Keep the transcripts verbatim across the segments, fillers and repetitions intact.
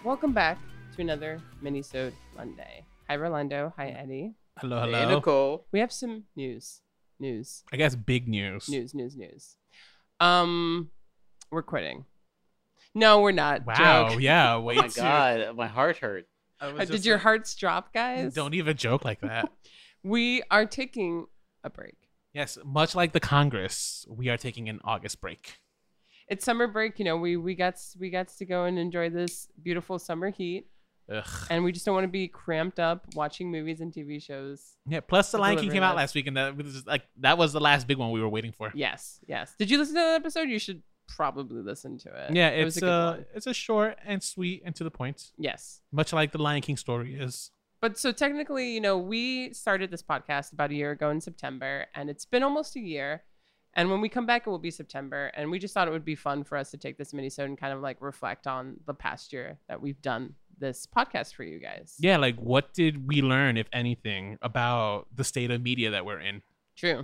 Welcome back to another Minisode Monday. Hi, Rolando. Hi, Eddie. Hello, Hey, hello. Nicole. We have some news. News. I guess big news. News, news, news. Um, we're quitting. No, we're not. Wow. Joke. Yeah. Oh Wait. my god, my heart hurt. Uh, Did your hearts drop, guys? Don't even joke like that. We are taking a break. Yes. Much like the Congress, we are taking an August break. It's summer break. You know, we we got we got to go and enjoy this beautiful summer heat, Ugh. and we just don't want to be cramped up watching movies and T V shows. Yeah. Plus, The To Lion King deliver came out that. last week, and that was just, like that was the last big one we were waiting for. Yes, yes. Did you listen to that episode? You should probably listen to it. Yeah. It was It's a good uh, one. it's a short and sweet and to the point, Yes. much like the Lion King story is. But so technically, you know, we started this podcast about a year ago in September, and it's been almost a year. And when we come back, it will be September. And we just thought it would be fun for us to take this minisode and kind of like reflect on the past year that we've done this podcast for you guys. Yeah. Like, what did we learn, if anything, about the state of media that we're in? True.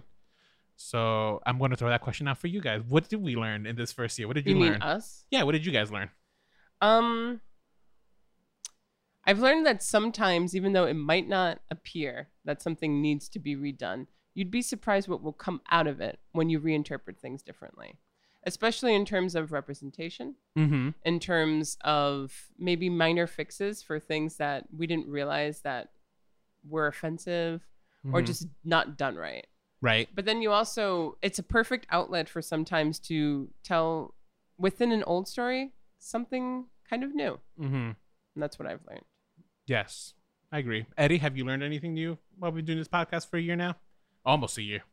So I'm going to throw that question out for you guys. What did we learn in this first year? What did you, You mean learn? us? Yeah. What did you guys learn? Um, I've learned that sometimes, even though it might not appear that something needs to be redone, you'd be surprised what will come out of it when you reinterpret things differently, especially in terms of representation, Mm-hmm. in terms of maybe minor fixes for things that we didn't realize that were offensive or Mhm. just not done right. Right. But then you also, it's a perfect outlet for sometimes to tell within an old story something kind of new. Mm-hmm. And that's what I've learned. Yes, I agree. Eddie, have you learned anything new while we've been doing this podcast for a year now? Almost a year.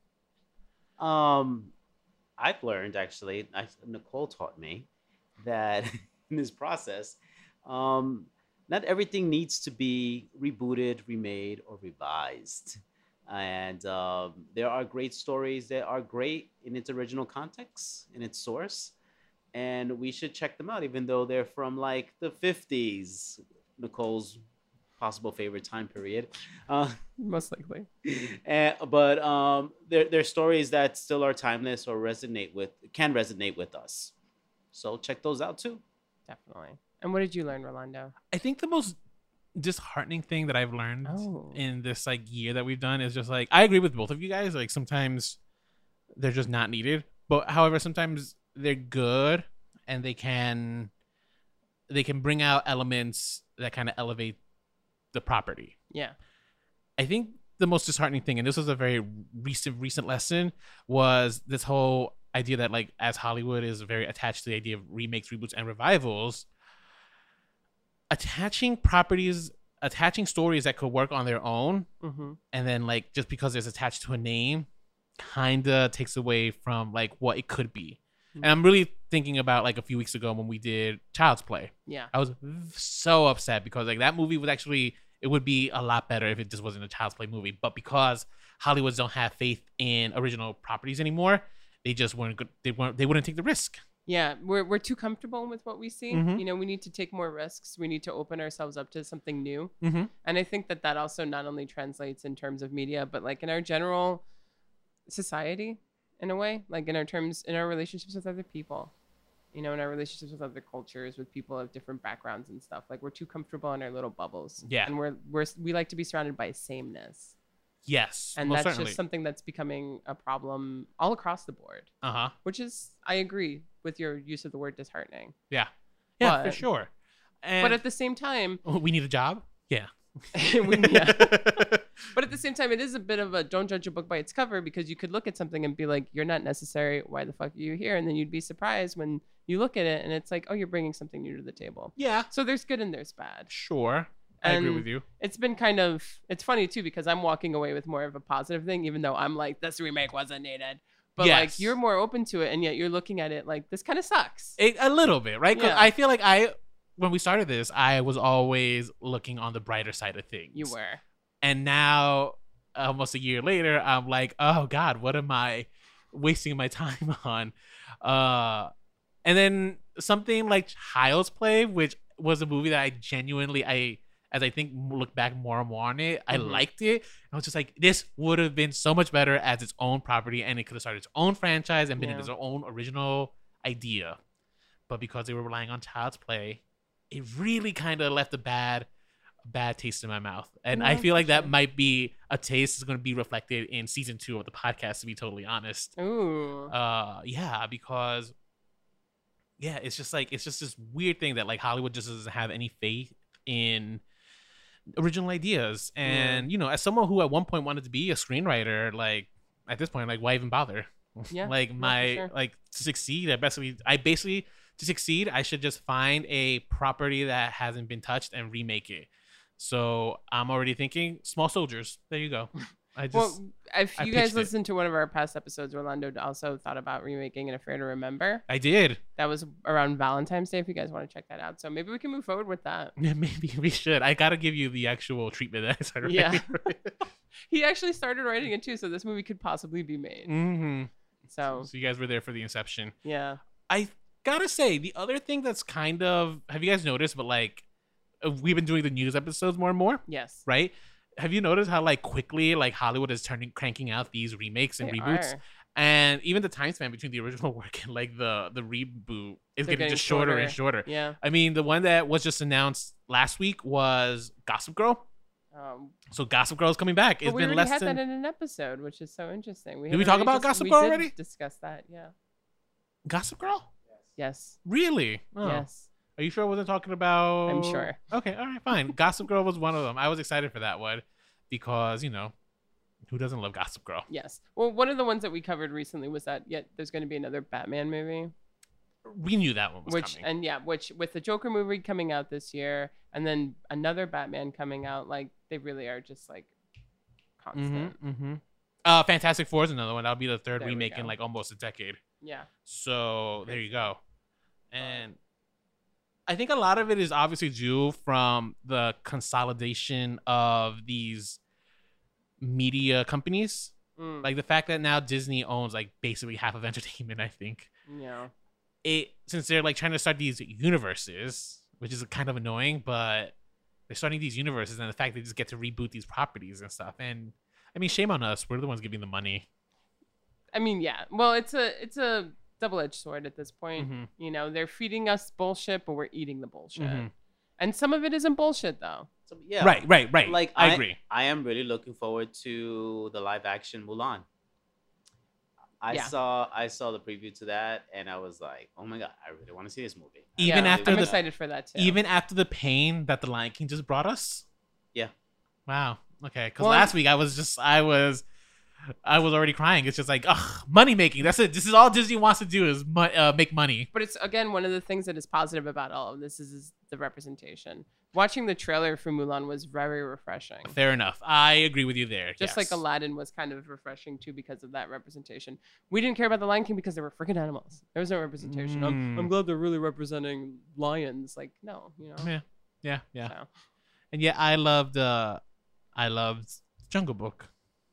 Um, I've learned actually. I, Nicole taught me that in this process, um, not everything needs to be rebooted, remade, or revised. And um, there are great stories that are great in its original context, in its source, and we should check them out, even though they're from like the fifties. Nicole's possible favorite time period. Uh, Most likely. and, but um, they're, they're stories that still are timeless or resonate with, can resonate with us. So check those out too. Definitely. And what did you learn, Rolando? I think the most disheartening thing that I've learned Oh. in this like year that we've done is just like I agree with both of you guys. Like sometimes they're just not needed, but however, sometimes they're good and they can they can bring out elements that kind of elevate the property. Yeah. I think the most disheartening thing, and this was a very recent recent lesson, was this whole idea that like as Hollywood is very attached to the idea of remakes, reboots, and revivals, attaching properties, attaching stories that could work on their own, Mm-hmm. and then like just because it's attached to a name, kinda takes away from like what it could be. Mhm. And I'm really thinking about like a few weeks ago when we did Child's Play. Yeah. I was so upset because like that movie was actually, it would be a lot better if it just wasn't a Child's Play movie. But because Hollywoods don't have faith in original properties anymore, they just weren't good. They weren't. They wouldn't take the risk. Yeah. We're, we're too comfortable with what we see. Mhm. You know, we need to take more risks. We need to open ourselves up to something new. Mm-hmm. And I think that that also not only translates in terms of media, but like in our general society, in a way, like in our terms, in our relationships with other people, you know, in our relationships with other cultures, with people of different backgrounds and stuff. Like we're too comfortable in our little bubbles. Yeah. And we're, we're, we like to be surrounded by sameness. Yes, And most that's certainly. just something that's becoming a problem all across the board, Uh huh. which is, I agree with your use of the word disheartening. Yeah. Yeah, for But- sure. And But at the same time, we need a job. Yeah. we, yeah. But at the same time, it is a bit of a don't judge a book by its cover, because you could look at something and be like, you're not necessary. Why the fuck are you here? And then you'd be surprised when you look at it and it's like, oh, you're bringing something new to the table. Yeah. So there's good and there's bad. Sure. I agree And with you. It's been kind of, it's funny too, because I'm walking away with more of a positive thing, even though I'm like, this remake wasn't needed. But like, Yes. you're more open to it, and yet you're looking at it like, this kind of sucks. It, a little bit, right? Because Yeah. I feel like I, when we started this, I was always looking on the brighter side of things. You were. And now, almost a year later, I'm like, oh God, what am I wasting my time on? Uh, and then something like Child's Play, which was a movie that I genuinely, I as I think look back more and more on it, I Mhm. liked it. I was just like, this would have been so much better as its own property, and it could have started its own franchise and been Yeah. its own original idea. But because they were relying on Child's Play, it really kind of left a bad, a bad taste in my mouth. And No, I feel for like that sure. might be a taste that's going to be reflected in season two of the podcast, to be totally honest. Ooh. Uh, yeah, because yeah, it's just like it's just this weird thing that like Hollywood just doesn't have any faith in original ideas. And you know, as someone who at one point wanted to be a screenwriter, like at this point, like why even bother? Yeah, like no, for my sure. like to succeed, I basically I basically to succeed, I should just find a property that hasn't been touched and remake it. So I'm already thinking Small Soldiers. There you go. I just Well, if I you guys pitched it. listened to one of our past episodes, Orlando also thought about remaking An Affair to Remember. I did. That was around Valentine's Day. If you guys want to check that out, so maybe we can move forward with that. Yeah, maybe we should. I gotta give you the actual treatment that I started. Yeah. He actually started writing it too, so this movie could possibly be made. mm-hmm. So So you guys were there for the inception. yeah, I gotta say, the other thing that's kind of have you guys noticed? But like, uh, we've been doing the news episodes more and more, yes, right? Have you noticed how like quickly like Hollywood is turning cranking out these remakes and They reboots, are. and even the time span between the original work and like the the reboot is They're getting, getting just shorter, and shorter. shorter. Yeah. I mean, the one that was just announced last week was Gossip Girl. Um, So Gossip Girl is coming back. but It's we been already less had than that in an episode, which is so interesting. Did had we talk already about dis- Gossip we Girl did already? Discuss that. Yeah. Gossip Girl. Yes. Really? Oh. Yes. Are you sure I wasn't talking about? I'm sure. Okay, all right, fine. Gossip Girl was one of them. I was excited for that one because, you know, who doesn't love Gossip Girl? Yes. Well, one of the ones that we covered recently was that yet there's going to be another Batman movie, We knew that one was which coming. and yeah, which with the Joker movie coming out this year, and then another Batman coming out, like they really are just like constant. Mm-hmm, mm-hmm. Uh, Fantastic Four is another one. That'll be the third There we remake in go. like almost a decade. Yeah. So there you go. And I think a lot of it is obviously due from the consolidation of these media companies. Mm, Like the fact that now Disney owns like basically half of entertainment, I think. yeah. It since they're like trying to start these universes, which is kind of annoying, but they're starting these universes and the fact they just get to reboot these properties and stuff. And I mean, shame on us. We're the ones giving the money. I mean, yeah. Well, it's a it's a double-edged sword at this point. Mhm. You know, they're feeding us bullshit, but we're eating the bullshit. Mhm. And some of it isn't bullshit though. So, yeah. Right, right, right. Like I, agree. I am really looking forward to the live action Mulan. I Yeah. saw I saw the preview to that and I was like, oh my god, I really want to see this movie. I Even yeah, after I'm the- excited for that too. Even after the pain that the Lion King just brought us. Yeah. Wow. Okay. Because Well, last week I was just I was I was already crying. It's just like ugh, money making. That's it. This is all Disney wants to do is mo- uh, make money. But it's again one of the things that is positive about all of this is, is the representation. Watching the trailer for Mulan was very refreshing. Fair enough. I agree with you there. Just yes. like Aladdin was kind of refreshing too because of that representation. We didn't care about the Lion King because they were freaking animals. There was no representation. I'm, Mm. I'm glad they're really representing lions. Like no, you know. Yeah. Yeah. Yeah. So, And yeah, I loved. Uh, I loved Jungle Book.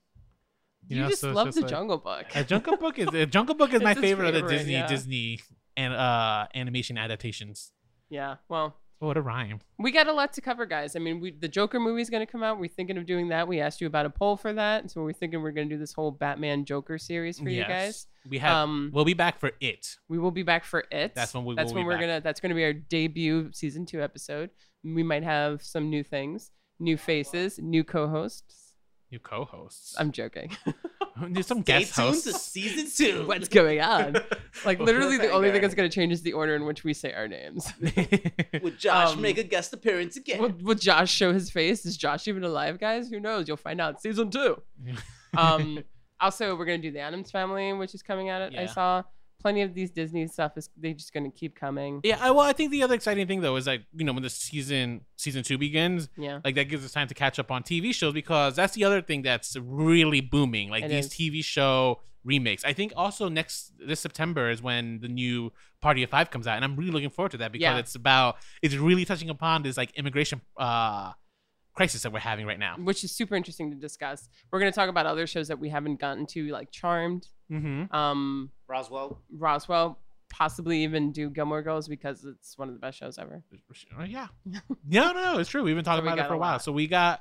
you know, just so it's love just the like- Jungle Book. Uh, Jungle Book is uh, Jungle Book is It's my his favorite, of the favorite, Disney yeah. Disney and uh animation adaptations. Yeah. Well, Oh, what a rhyme! we got a lot to cover, guys. I mean, we the Joker movie is going to come out. We're thinking of doing that. We asked you about a poll for that, so we're thinking we're going to do this whole Batman Joker series for you Yes. guys. We have. Um, we'll be back for it. We will be back for it. That's when we That's will when be we're back. gonna. That's gonna be our debut season two episode. We might have some new things, new faces, new co-hosts. New co-hosts. I'm joking. There's some Stay guest tuned hosts. to season two. What's going on? Like literally, the Okay, only thing guys. that's gonna change is the order in which we say our names. Would Josh Um, make a guest appearance again? will, will Josh show his face? Is Josh even alive, guys? Who knows? You'll find out season two. Um, also, we're gonna do the Addams Family, which is coming out. I Yeah. saw plenty of these Disney stuff is they just gonna keep coming. yeah, I, well, I think the other exciting thing though is like you know when the season season two begins, Yeah. like that gives us time to catch up on T V shows because that's the other thing that's really booming. Like It these is. T V show remakes. I think also next this September is when the new Party of Five comes out, and I'm really looking forward to that because Yeah. it's about it's really touching upon this like immigration uh crisis that we're having right now. Which is super interesting to discuss. We're gonna talk about other shows that we haven't gotten to, like Charmed, Mm-hmm. um, Roswell. Roswell, possibly even do Gilmore Girls because it's one of the best shows ever. Yeah. No, no, no, it's true. We've been talking So we about it got for a a while. lot. So we got.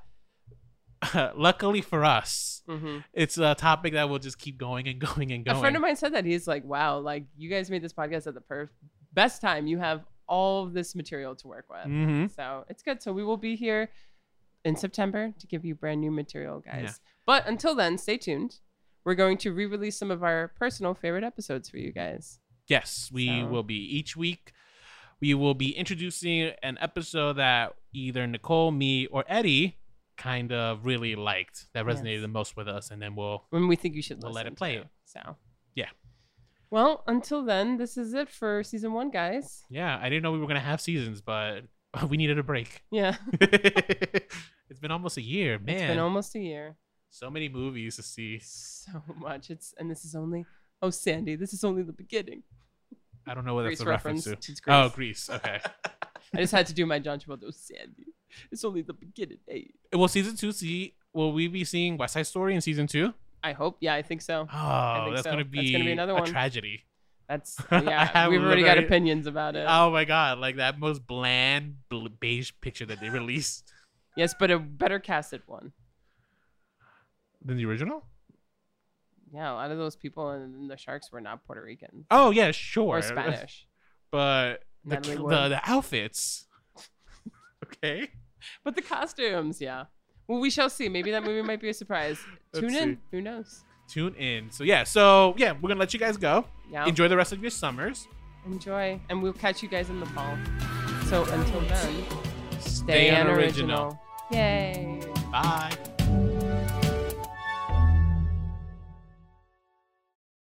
Luckily for us, Mm-hmm. it's a topic that will just keep going and going and going. A friend of mine said that he's like, "Wow, like you guys made this podcast at the per- best time. You have all of this material to work with. Mhm. So it's good. So we will be here in September to give you brand new material, guys. Yeah. But until then, stay tuned. We're going to re-release some of our personal favorite episodes for you guys. Yes, we So- will be each week. We will be introducing an episode that either Nicole, me, or Eddie kind of really liked that resonated Yes. the most with us, and then we'll When we think you should We'll let listen it play to. it. So Yeah. Well, until then, this is it for season one, guys. yeah. I didn't know we were gonna have seasons, but we needed a break. Yeah. It's been almost a year, man. It's been almost a year. So many movies to see. So much. It's and this is only oh Sandy, this is only the beginning. I don't know what that's Grease a reference, reference. to. It's Oh, Grease. Grease. Okay. I just had to do my John Travolta. Oh, Sandy, it's only the beginning. Hey. Will season two see? Will we be seeing West Side Story in season two? I hope. Yeah, I think so. Oh, think that's so. gonna That's be gonna be another a one. tragedy. That's I yeah. have We've already got literally- opinions about it. Oh my god, like that most bland bl- beige picture that they released Yes, but a better casted one. than the original. Yeah, a lot of those people in the Sharks were not Puerto Rican Oh yeah, sure. or Spanish. But the Natalie the, Wood. the outfits. Okay. But the costumes, yeah. Well, we shall see. Maybe that movie might be a surprise. Let's Tune in. see. Who knows? Tune in. So yeah, so yeah, we're gonna let you guys go. Yeah. Enjoy the rest of your summers. Enjoy. And we'll catch you guys in the fall. So until then, Stay stay unoriginal. unoriginal. Yay. Bye.